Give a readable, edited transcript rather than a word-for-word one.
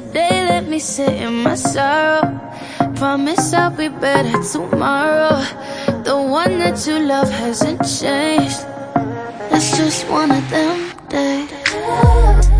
today, let me sit in my sorrow. Promise I'll be better tomorrow. The one that you love hasn't changed. It's just one of them days.